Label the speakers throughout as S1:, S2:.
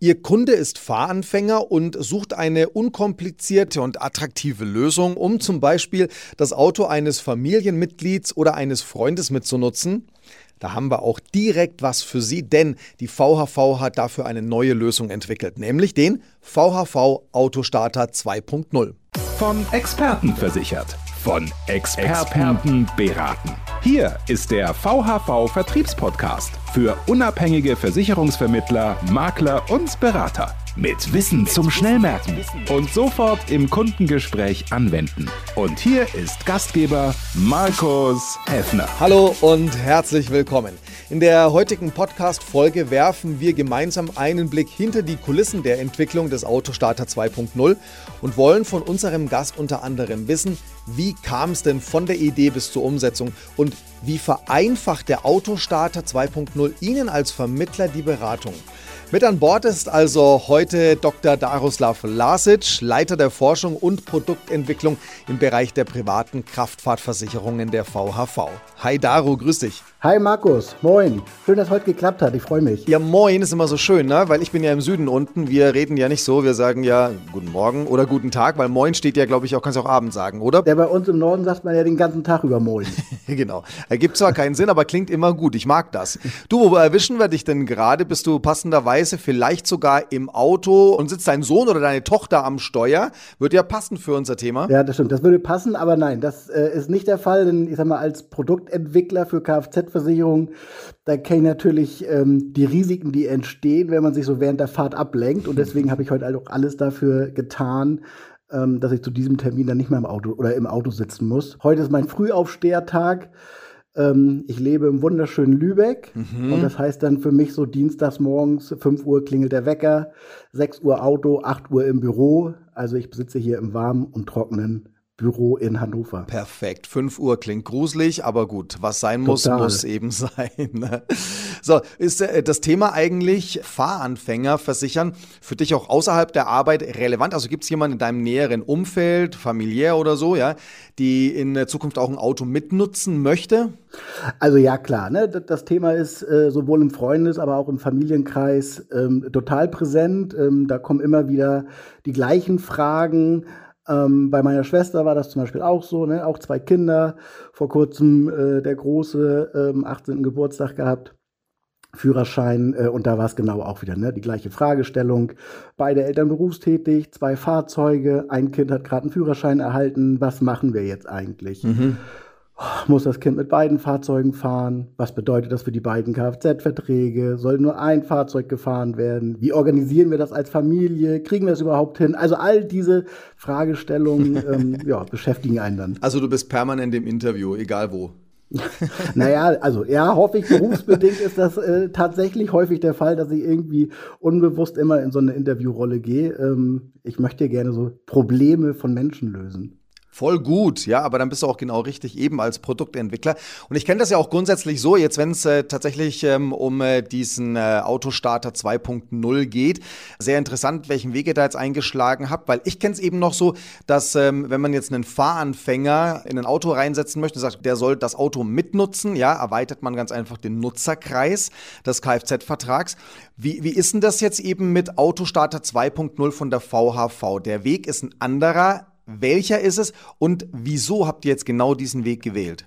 S1: Ihr Kunde ist Fahranfänger und sucht eine unkomplizierte und attraktive Lösung, um zum Beispiel das Auto eines Familienmitglieds oder eines Freundes mitzunutzen. Da haben wir auch direkt was für Sie, denn die VHV hat dafür eine neue Lösung entwickelt, nämlich den VHV Autostarter 2.0.
S2: Von Experten versichert, von Experten beraten. Hier ist der VHV Vertriebspodcast für unabhängige Versicherungsvermittler, Makler und Berater. Mit Wissen zum Schnellmerken und sofort im Kundengespräch anwenden. Und hier ist Gastgeber Markus Heffner.
S1: Hallo und herzlich willkommen. In der heutigen Podcast-Folge werfen wir gemeinsam einen Blick hinter die Kulissen der Entwicklung des Autostarter 2.0 und wollen von unserem Gast unter anderem wissen, wie kam es denn von der Idee bis zur Umsetzung und wie vereinfacht der Autostarter 2.0 Ihnen als Vermittler die Beratung? Mit an Bord ist also heute Dr. Daroslav Lasic, Leiter der Forschung und Produktentwicklung im Bereich der privaten Kraftfahrtversicherungen der VHV. Hi Daro, grüß dich.
S3: Hi Markus, moin. Schön, dass heute geklappt hat, ich freue mich.
S1: Ja, moin ist immer so schön, ne? Weil ich bin ja im Süden unten. Wir reden ja nicht so, wir sagen ja guten Morgen oder guten Tag, weil moin steht ja, glaube ich, auch, kannst du auch Abend sagen, oder?
S3: Ja, bei uns im Norden sagt man ja den ganzen Tag über moin.
S1: Genau. Ergibt zwar keinen Sinn, aber klingt immer gut. Ich mag das. Du, wo erwischen wir dich denn gerade? Bist du passenderweise vielleicht sogar im Auto und sitzt dein Sohn oder deine Tochter am Steuer? Würde ja passen für unser Thema.
S3: Ja, das stimmt. Das würde passen, aber nein, das ist nicht der Fall, denn ich sag mal, als Produktentwickler für Kfz-Versicherungen, da kenne ich natürlich die Risiken, die entstehen, wenn man sich so während der Fahrt ablenkt. Und deswegen habe ich heute auch alles dafür getan, dass ich zu diesem Termin dann nicht mehr im Auto sitzen muss. Heute ist mein Frühaufstehertag. Ich lebe im wunderschönen Lübeck und das heißt dann für mich so dienstags morgens, 5 Uhr klingelt der Wecker, 6 Uhr Auto, 8 Uhr im Büro. Also ich sitze hier im warmen und trockenen Büro in Hannover.
S1: Perfekt. 5 Uhr klingt gruselig, aber gut, was sein muss,
S3: Total.
S1: muss eben sein. So, ist das Thema eigentlich Fahranfänger versichern für dich auch außerhalb der Arbeit relevant? Also gibt es jemanden in deinem näheren Umfeld, familiär oder so, ja, die in Zukunft auch ein Auto mitnutzen möchte?
S3: Also ja, klar, ne? Das Thema ist sowohl im Freundes-, aber auch im Familienkreis total präsent. Da kommen immer wieder die gleichen Fragen. Bei meiner Schwester war das zum Beispiel auch so, ne? Auch 2 Kinder, vor kurzem der Große 18. Geburtstag gehabt, Führerschein und da war es genau auch wieder, ne? Die gleiche Fragestellung. Beide Eltern berufstätig, 2 Fahrzeuge, ein Kind hat gerade einen Führerschein erhalten. Was machen wir jetzt eigentlich? Muss das Kind mit beiden Fahrzeugen fahren? Was bedeutet das für die beiden Kfz-Verträge? Soll nur ein Fahrzeug gefahren werden? Wie organisieren wir das als Familie? Kriegen wir es überhaupt hin? Also all diese Fragestellungen beschäftigen einen dann.
S1: Also du bist permanent im Interview, egal wo.
S3: Naja, also ja, hoffe ich, berufsbedingt ist das tatsächlich häufig der Fall, dass ich irgendwie unbewusst immer in so eine Interviewrolle gehe. Ich möchte gerne so Probleme von Menschen lösen.
S1: Voll gut, ja, aber dann bist du auch genau richtig, eben als Produktentwickler. Und ich kenne das ja auch grundsätzlich so, jetzt wenn es tatsächlich um diesen Autostarter 2.0 geht. Sehr interessant, welchen Weg ihr da jetzt eingeschlagen habt, weil ich kenne es eben noch so, dass wenn man jetzt einen Fahranfänger in ein Auto reinsetzen möchte, sagt, der soll das Auto mitnutzen, ja, erweitert man ganz einfach den Nutzerkreis des Kfz-Vertrags. Wie ist denn das jetzt eben mit Autostarter 2.0 von der VHV? Der Weg ist ein anderer. Welcher ist es und wieso habt ihr jetzt genau diesen Weg gewählt?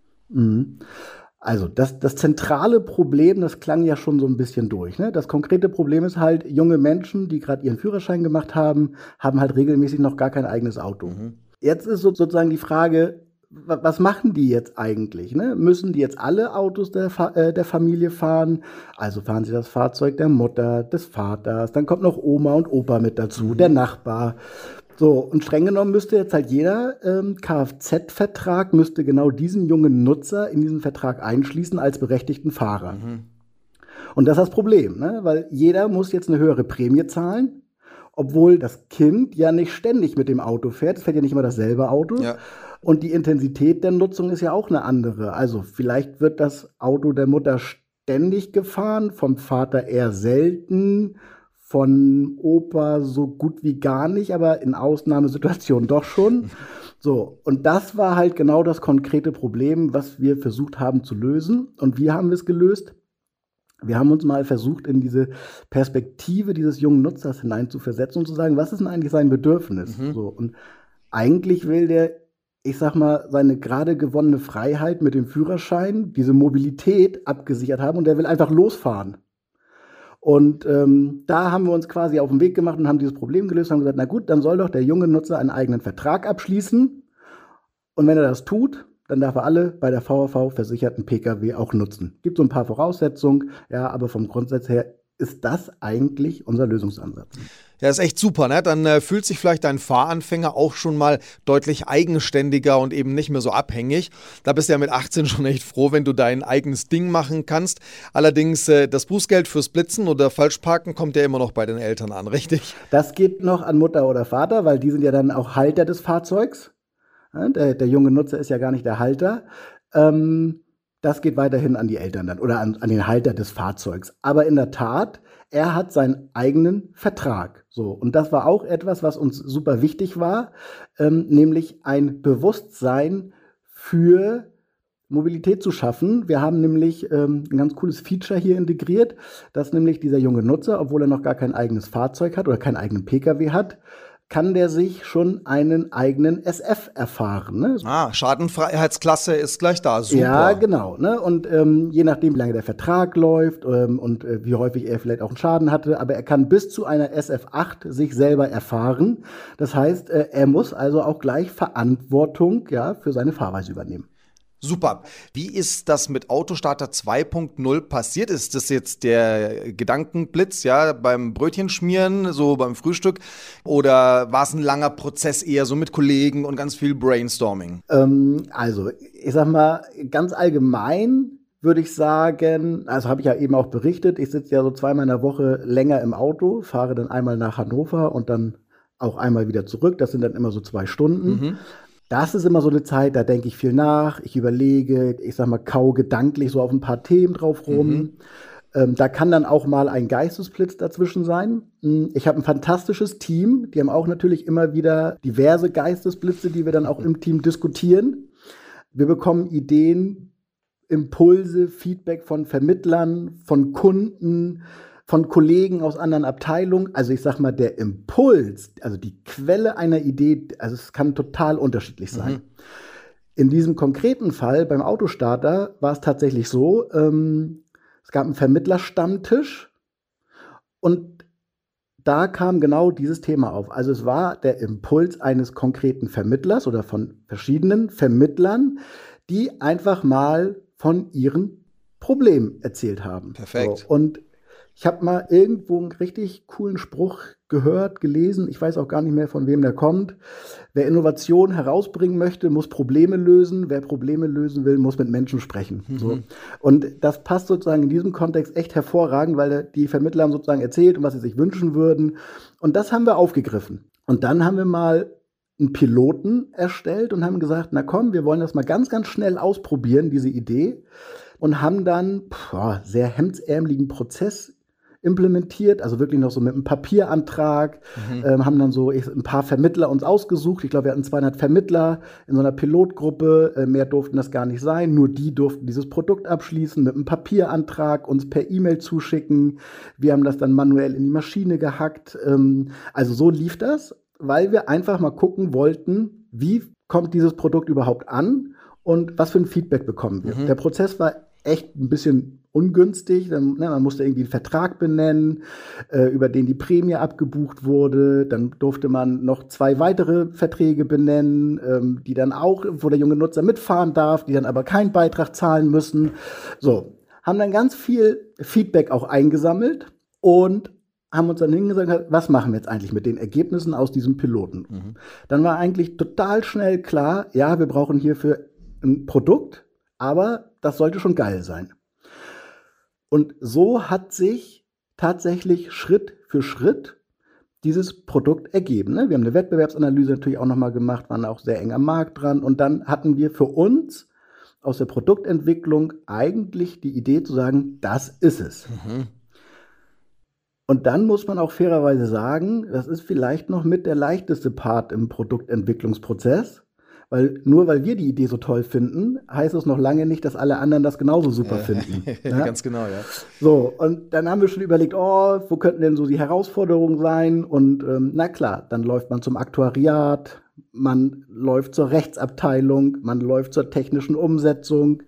S3: Also das zentrale Problem, das klang ja schon so ein bisschen durch, ne? Das konkrete Problem ist halt, junge Menschen, die gerade ihren Führerschein gemacht haben, haben halt regelmäßig noch gar kein eigenes Auto. Jetzt ist sozusagen die Frage, was machen die jetzt eigentlich? Ne? Müssen die jetzt alle Autos der Familie fahren? Also fahren sie das Fahrzeug der Mutter, des Vaters, dann kommt noch Oma und Opa mit dazu, der Nachbar. So, und streng genommen müsste jetzt halt jeder Kfz-Vertrag müsste genau diesen jungen Nutzer in diesen Vertrag einschließen als berechtigten Fahrer. Und das ist das Problem, ne? Weil jeder muss jetzt eine höhere Prämie zahlen, obwohl das Kind ja nicht ständig mit dem Auto fährt. Es fährt ja nicht immer dasselbe Auto. Ja. Und die Intensität der Nutzung ist ja auch eine andere. Also vielleicht wird das Auto der Mutter ständig gefahren, vom Vater eher selten, von Opa so gut wie gar nicht, aber in Ausnahmesituationen doch schon. So, und das war halt genau das konkrete Problem, was wir versucht haben zu lösen. Und wie haben wir es gelöst? Wir haben uns mal versucht, in diese Perspektive dieses jungen Nutzers hineinzuversetzen und zu sagen, was ist denn eigentlich sein Bedürfnis? So, und eigentlich will der, ich sag mal, seine gerade gewonnene Freiheit mit dem Führerschein, diese Mobilität abgesichert haben und der will einfach losfahren. Und da haben wir uns quasi auf den Weg gemacht und haben dieses Problem gelöst und haben gesagt, na gut, dann soll doch der junge Nutzer einen eigenen Vertrag abschließen. Und wenn er das tut, dann darf er alle bei der VHV versicherten Pkw auch nutzen. Gibt so ein paar Voraussetzungen, ja, aber vom Grundsatz her ist das eigentlich unser Lösungsansatz.
S1: Ja, ist echt super, ne? Dann fühlt sich vielleicht dein Fahranfänger auch schon mal deutlich eigenständiger und eben nicht mehr so abhängig. Da bist du ja mit 18 schon echt froh, wenn du dein eigenes Ding machen kannst. Allerdings, das Bußgeld fürs Blitzen oder Falschparken kommt ja immer noch bei den Eltern an, richtig?
S3: Das geht noch an Mutter oder Vater, weil die sind ja dann auch Halter des Fahrzeugs. Ja, der junge Nutzer ist ja gar nicht der Halter. Das geht weiterhin an die Eltern dann oder an den Halter des Fahrzeugs. Aber in der Tat, er hat seinen eigenen Vertrag. So, und das war auch etwas, was uns super wichtig war, nämlich ein Bewusstsein für Mobilität zu schaffen. Wir haben nämlich ein ganz cooles Feature hier integriert, dass nämlich dieser junge Nutzer, obwohl er noch gar kein eigenes Fahrzeug hat oder keinen eigenen Pkw hat, kann der sich schon einen eigenen SF erfahren. Ne?
S1: Schadenfreiheitsklasse ist gleich da, super.
S3: Ja, genau. Ne? Und je nachdem, wie lange der Vertrag läuft und wie häufig er vielleicht auch einen Schaden hatte, aber er kann bis zu einer SF8 sich selber erfahren. Das heißt, er muss also auch gleich Verantwortung für seine Fahrweise übernehmen.
S1: Super. Wie ist das mit Autostarter 2.0 passiert? Ist das jetzt der Gedankenblitz, ja, beim Brötchenschmieren, so beim Frühstück? Oder war es ein langer Prozess eher so mit Kollegen und ganz viel Brainstorming?
S3: Also, ich sag mal, ganz allgemein würde ich sagen, also habe ich ja eben auch berichtet, ich sitze ja so 2-mal in der Woche länger im Auto, fahre dann einmal nach Hannover und dann auch einmal wieder zurück. Das sind dann immer so 2 Stunden. Das ist immer so eine Zeit, da denke ich viel nach, ich überlege, ich sag mal, kau gedanklich so auf ein paar Themen drauf rum. Da kann dann auch mal ein Geistesblitz dazwischen sein. Ich habe ein fantastisches Team, die haben auch natürlich immer wieder diverse Geistesblitze, die wir dann auch im Team diskutieren. Wir bekommen Ideen, Impulse, Feedback von Vermittlern, von Kunden, von Kollegen aus anderen Abteilungen. Also ich sag mal, der Impuls, also die Quelle einer Idee, also es kann total unterschiedlich sein. In diesem konkreten Fall beim Autostarter war es tatsächlich so, es gab einen Vermittlerstammtisch und da kam genau dieses Thema auf. Also es war der Impuls eines konkreten Vermittlers oder von verschiedenen Vermittlern, die einfach mal von ihren Problemen erzählt haben.
S1: Perfekt.
S3: So, und ich habe mal irgendwo einen richtig coolen Spruch gehört, gelesen. Ich weiß auch gar nicht mehr, von wem der kommt. Wer Innovation herausbringen möchte, muss Probleme lösen. Wer Probleme lösen will, muss mit Menschen sprechen. So. Und das passt sozusagen in diesem Kontext echt hervorragend, weil die Vermittler haben sozusagen erzählt, was sie sich wünschen würden. Und das haben wir aufgegriffen. Und dann haben wir mal einen Piloten erstellt und haben gesagt, na komm, wir wollen das mal ganz, ganz schnell ausprobieren, diese Idee. Und haben dann sehr hemdsärmeligen Prozess implementiert, also wirklich noch so mit einem Papierantrag, haben dann so ein paar Vermittler uns ausgesucht. Ich glaube, wir hatten 200 Vermittler in so einer Pilotgruppe, mehr durften das gar nicht sein, nur die durften dieses Produkt abschließen mit einem Papierantrag, uns per E-Mail zuschicken. Wir haben das dann manuell in die Maschine gehackt. Also so lief das, weil wir einfach mal gucken wollten, wie kommt dieses Produkt überhaupt an und was für ein Feedback bekommen wir. Der Prozess war echt ein bisschen ungünstig. Man musste irgendwie einen Vertrag benennen, über den die Prämie abgebucht wurde. Dann durfte man noch 2 weitere Verträge benennen, die dann auch, wo der junge Nutzer mitfahren darf, die dann aber keinen Beitrag zahlen müssen. So, haben dann ganz viel Feedback auch eingesammelt und haben uns dann hingesagt, was machen wir jetzt eigentlich mit den Ergebnissen aus diesem Piloten? Dann war eigentlich total schnell klar, ja, wir brauchen hierfür ein Produkt, aber das sollte schon geil sein. Und so hat sich tatsächlich Schritt für Schritt dieses Produkt ergeben. Ne? Wir haben eine Wettbewerbsanalyse natürlich auch nochmal gemacht, waren auch sehr eng am Markt dran. Und dann hatten wir für uns aus der Produktentwicklung eigentlich die Idee zu sagen, das ist es. Und dann muss man auch fairerweise sagen, das ist vielleicht noch mit der leichteste Part im Produktentwicklungsprozess, Weil nur weil wir die Idee so toll finden, heißt es noch lange nicht, dass alle anderen das genauso super finden.
S1: Ja? Ganz genau, ja.
S3: So, und dann haben wir schon überlegt, wo könnten denn so die Herausforderungen sein? Und na klar, dann läuft man zum Aktuariat, man läuft zur Rechtsabteilung, man läuft zur technischen Umsetzung.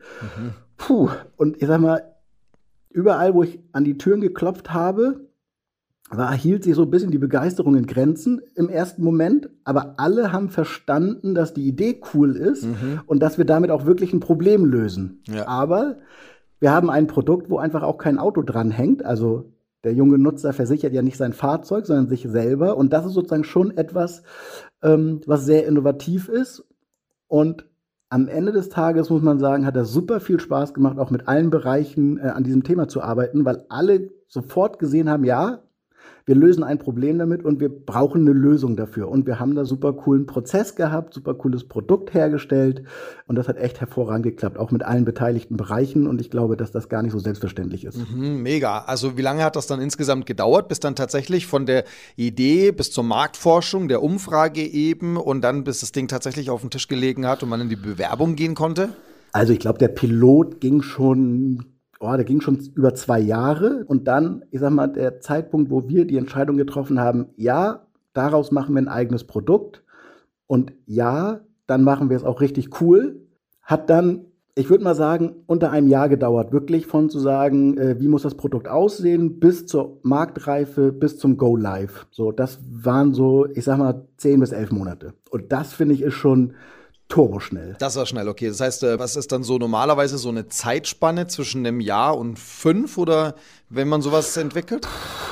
S3: Und ich sag mal, überall, wo ich an die Türen geklopft habe, hielt sich so ein bisschen die Begeisterung in Grenzen im ersten Moment, aber alle haben verstanden, dass die Idee cool ist und dass wir damit auch wirklich ein Problem lösen. Ja. Aber wir haben ein Produkt, wo einfach auch kein Auto dran hängt. Also der junge Nutzer versichert ja nicht sein Fahrzeug, sondern sich selber. Und das ist sozusagen schon etwas, was sehr innovativ ist. Und am Ende des Tages, muss man sagen, hat das super viel Spaß gemacht, auch mit allen Bereichen an diesem Thema zu arbeiten, weil alle sofort gesehen haben, ja, wir lösen ein Problem damit und wir brauchen eine Lösung dafür. Und wir haben da super coolen Prozess gehabt, super cooles Produkt hergestellt. Und das hat echt hervorragend geklappt, auch mit allen beteiligten Bereichen. Und ich glaube, dass das gar nicht so selbstverständlich ist.
S1: Mega. Also wie lange hat das dann insgesamt gedauert, bis dann tatsächlich von der Idee bis zur Marktforschung, der Umfrage eben und dann bis das Ding tatsächlich auf dem Tisch gelegen hat und man in die Bewerbung gehen konnte?
S3: Also ich glaube, der Pilot ging schon über 2 Jahre. Und dann, ich sag mal, der Zeitpunkt, wo wir die Entscheidung getroffen haben, ja, daraus machen wir ein eigenes Produkt. Und ja, dann machen wir es auch richtig cool. Hat dann, ich würde mal sagen, unter einem Jahr gedauert, wirklich von zu sagen, wie muss das Produkt aussehen, bis zur Marktreife, bis zum Go Live. So, das waren so, ich sag mal, 10 bis 11 Monate. Und das, finde ich, ist schon turboschnell.
S1: Das war schnell, okay. Das heißt, was ist dann so normalerweise so eine Zeitspanne zwischen einem Jahr und 5 oder wenn man sowas entwickelt?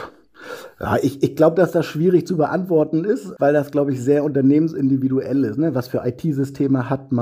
S3: Ja, ich glaube, dass das schwierig zu beantworten ist, weil das, glaube ich, sehr unternehmensindividuell ist. Ne? Was für IT-Systeme hat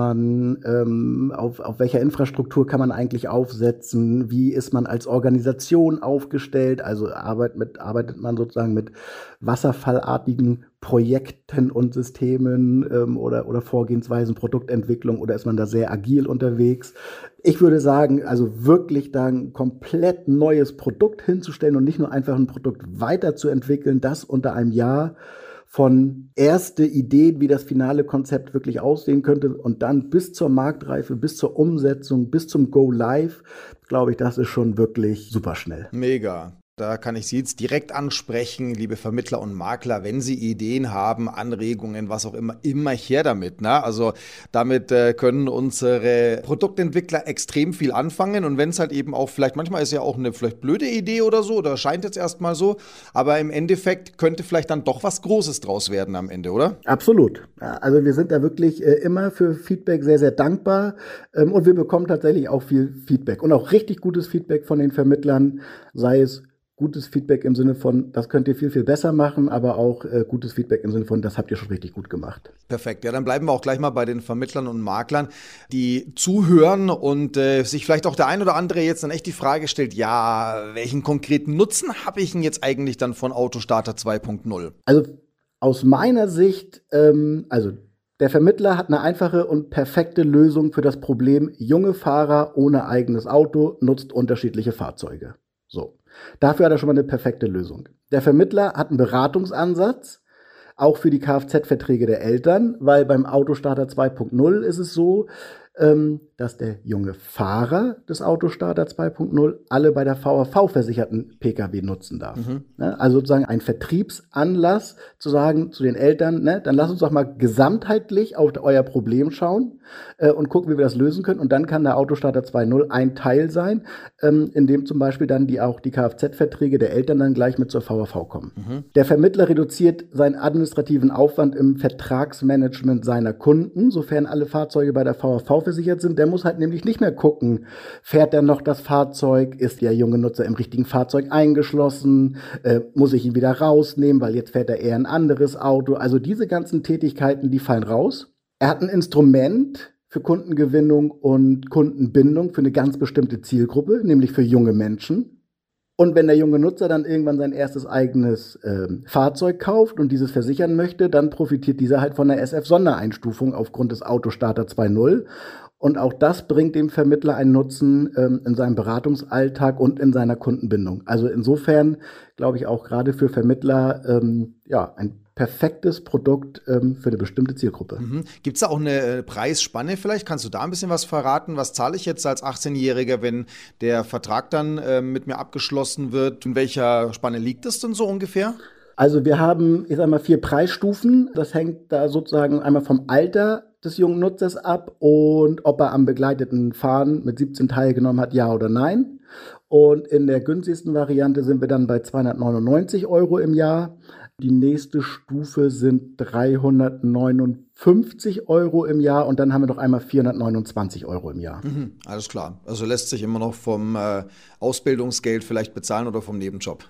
S3: man? Auf welcher Infrastruktur kann man eigentlich aufsetzen? Wie ist man als Organisation aufgestellt? Also arbeitet man sozusagen mit wasserfallartigen Projekten und Systemen oder Vorgehensweisen, Produktentwicklung, oder ist man da sehr agil unterwegs? Ich würde sagen, also wirklich da ein komplett neues Produkt hinzustellen und nicht nur einfach ein Produkt weiterzuentwickeln, das unter einem Jahr von erste Ideen, wie das finale Konzept wirklich aussehen könnte und dann bis zur Marktreife, bis zur Umsetzung, bis zum Go Live, glaube ich, das ist schon wirklich super schnell.
S1: Mega. Da kann ich Sie jetzt direkt ansprechen, liebe Vermittler und Makler, wenn Sie Ideen haben, Anregungen, was auch immer her damit. Ne? Also damit können unsere Produktentwickler extrem viel anfangen und wenn es halt eben auch manchmal ist ja auch eine vielleicht blöde Idee oder so, oder scheint jetzt erstmal so, aber im Endeffekt könnte vielleicht dann doch was Großes draus werden am Ende, oder?
S3: Absolut. Ja, also wir sind da wirklich immer für Feedback sehr, sehr dankbar und wir bekommen tatsächlich auch viel Feedback und auch richtig gutes Feedback von den Vermittlern, sei es gutes Feedback im Sinne von, das könnt ihr viel, viel besser machen, aber auch gutes Feedback im Sinne von, das habt ihr schon richtig gut gemacht.
S1: Perfekt. Ja, dann bleiben wir auch gleich mal bei den Vermittlern und Maklern, die zuhören und sich vielleicht auch der ein oder andere jetzt dann echt die Frage stellt, ja, welchen konkreten Nutzen habe ich denn jetzt eigentlich dann von Autostarter 2.0?
S3: Also aus meiner Sicht, der Vermittler hat eine einfache und perfekte Lösung für das Problem, junge Fahrer ohne eigenes Auto nutzt unterschiedliche Fahrzeuge. So. Dafür hat er schon mal eine perfekte Lösung. Der Vermittler hat einen Beratungsansatz, auch für die Kfz-Verträge der Eltern, weil beim Autostarter 2.0 ist es so, dass der junge Fahrer des Autostarter 2.0 alle bei der VAV versicherten Pkw nutzen darf. Also sozusagen ein Vertriebsanlass zu sagen zu den Eltern, ne, dann lass uns doch mal gesamtheitlich auf euer Problem schauen und gucken, wie wir das lösen können. Und dann kann der Autostarter 2.0 ein Teil sein, in dem zum Beispiel dann auch die Kfz-Verträge der Eltern dann gleich mit zur VAV kommen. Der Vermittler reduziert seinen administrativen Aufwand im Vertragsmanagement seiner Kunden, sofern alle Fahrzeuge bei der VAV versichert sind. Der muss halt nämlich nicht mehr gucken, fährt er noch das Fahrzeug, ist der junge Nutzer im richtigen Fahrzeug eingeschlossen, muss ich ihn wieder rausnehmen, weil jetzt fährt er eher ein anderes Auto. Also diese ganzen Tätigkeiten, die fallen raus. Er hat ein Instrument für Kundengewinnung und Kundenbindung für eine ganz bestimmte Zielgruppe, nämlich für junge Menschen. Und wenn der junge Nutzer dann irgendwann sein erstes eigenes Fahrzeug kauft und dieses versichern möchte, dann profitiert dieser halt von der SF-Sondereinstufung aufgrund des Autostarter 2.0. Und auch das bringt dem Vermittler einen Nutzen in seinem Beratungsalltag und in seiner Kundenbindung. Also insofern glaube ich auch gerade für Vermittler ein perfektes Produkt für eine bestimmte Zielgruppe.
S1: Gibt es da auch eine Preisspanne vielleicht? Kannst du da ein bisschen was verraten? Was zahle ich jetzt als 18-Jähriger, wenn der Vertrag dann mit mir abgeschlossen wird? In welcher Spanne liegt das denn so ungefähr?
S3: Also wir haben, 4 Preisstufen. Das hängt da sozusagen einmal vom Alter des jungen Nutzers ab und ob er am begleiteten Fahren mit 17 teilgenommen hat, ja oder nein. Und in der günstigsten Variante sind wir dann bei 299 € im Jahr. Die nächste Stufe sind 359 € im Jahr und dann haben wir noch einmal 429 € im Jahr.
S1: Alles klar. Also lässt sich immer noch vom Ausbildungsgeld vielleicht bezahlen oder vom Nebenjob.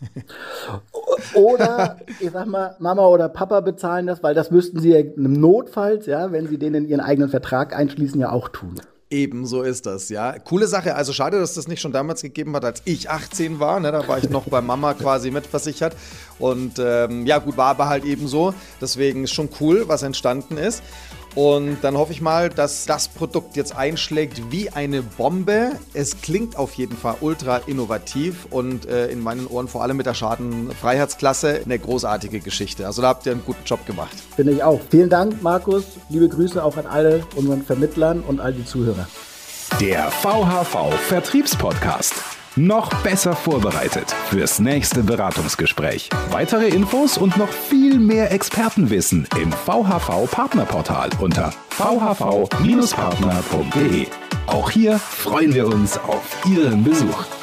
S3: Oder, Mama oder Papa bezahlen das, weil das müssten sie ja notfalls, wenn sie den in ihren eigenen Vertrag einschließen, ja auch tun.
S1: Eben, so ist das, ja. Coole Sache, also schade, dass das nicht schon damals gegeben hat, als ich 18 war, ne? Da war ich noch bei Mama quasi mitversichert und gut, war aber halt eben so, deswegen ist schon cool, was entstanden ist. Und dann hoffe ich mal, dass das Produkt jetzt einschlägt wie eine Bombe. Es klingt auf jeden Fall ultra innovativ und in meinen Ohren vor allem mit der Schadenfreiheitsklasse eine großartige Geschichte. Also da habt ihr einen guten Job gemacht.
S3: Finde ich auch. Vielen Dank, Markus. Liebe Grüße auch an alle unseren Vermittlern und all die Zuhörer.
S2: Der VHV Vertriebspodcast. Noch besser vorbereitet fürs nächste Beratungsgespräch. Weitere Infos und noch viel mehr Expertenwissen im VHV Partnerportal unter vhv-partner.de. Auch hier freuen wir uns auf Ihren Besuch.